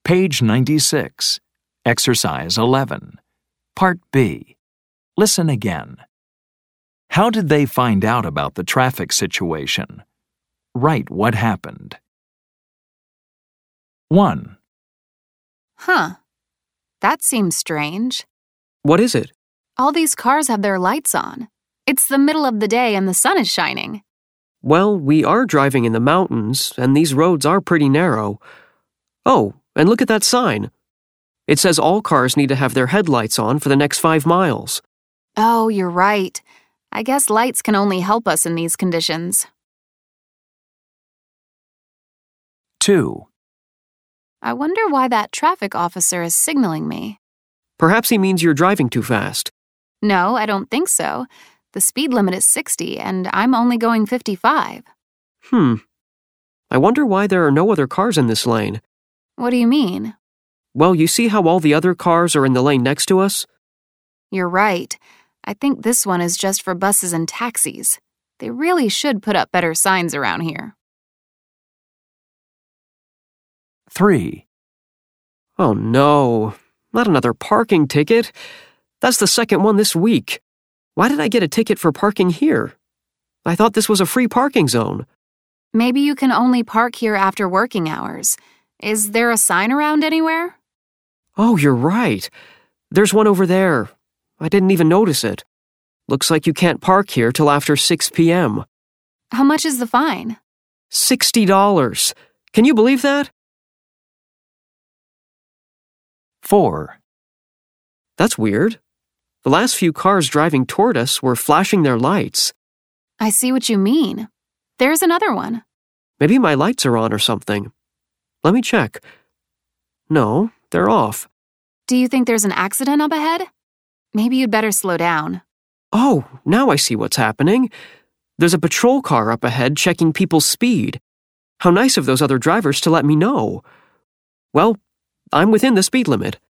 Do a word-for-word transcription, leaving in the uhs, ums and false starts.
Page ninety-six, Exercise eleven, Part B. Listen again. How did they find out about the traffic situation? Write what happened. one. Huh. That seems strange. What is it? All these cars have their lights on. It's the middle of the day and the sun is shining. Well, we are driving in the mountains, and these roads are pretty narrow. Oh, and look at that sign. It says all cars need to have their headlights on for the next five miles. Oh, you're right. I guess lights can only help us in these conditions. two. I wonder why that traffic officer is signaling me. Perhaps he means you're driving too fast. No, I don't think so. The speed limit is sixty, and I'm only going fifty-five. Hmm. I wonder why there are no other cars in this lane. What do you mean? Well, you see how all the other cars are in the lane next to us? You're right. I think this one is just for buses and taxis. They really should put up better signs around here. three. Oh no, not another parking ticket. That's the second one this week. Why did I get a ticket for parking here? I thought this was a free parking zone. Maybe you can only park here after working hours. Is there a sign around anywhere? Oh, you're right. There's one over there. I didn't even notice it. Looks like you can't park here till after six p.m. How much is the fine? sixty dollars. Can you believe that? four. That's weird. The last few cars driving toward us were flashing their lights. I see what you mean. There's another one. Maybe my lights are on or something. Let me check. No, they're off. Do you think there's an accident up ahead? Maybe you'd better slow down. Oh, now I see what's happening. There's a patrol car up ahead checking people's speed. How nice of those other drivers to let me know. Well, I'm within the speed limit.